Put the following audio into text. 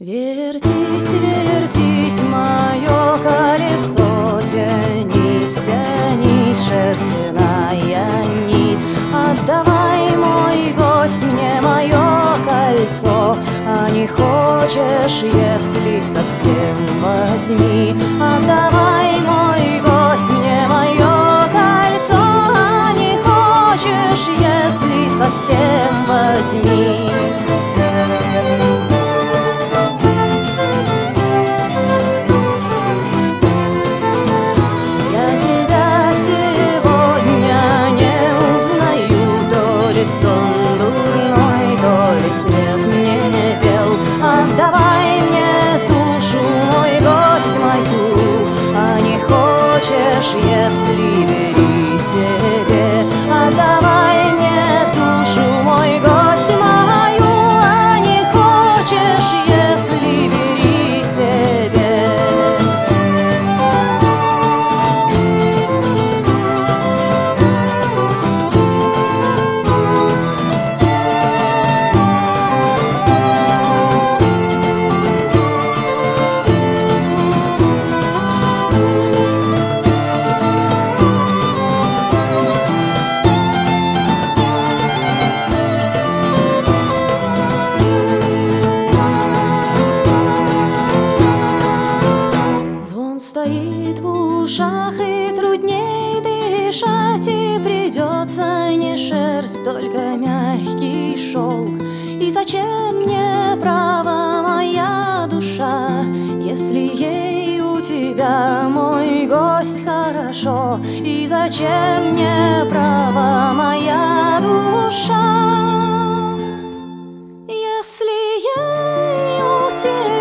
Вертись, вертись, мое колесо, тянись, тянись, шерстяная нить. Отдавай, мой гость, мне мое кольцо, а не хочешь, если совсем, возьми. Отдавай, мой гость, мне мое кольцо, а не хочешь, если совсем, возьми. Сон дурной, то ли свет мне пел. Отдавай мне душу, мой гость, мою, а не хочешь, если бери себе. Отдавай мне душу, мой гость, мою, а не хочешь, если бери себе. Стоит в ушах, и трудней дышать, и придется не шерсть, только мягкий шелк. И зачем мне право, моя душа, если ей у тебя, мой гость, хорошо? И зачем мне право, моя душа, если ей у тебя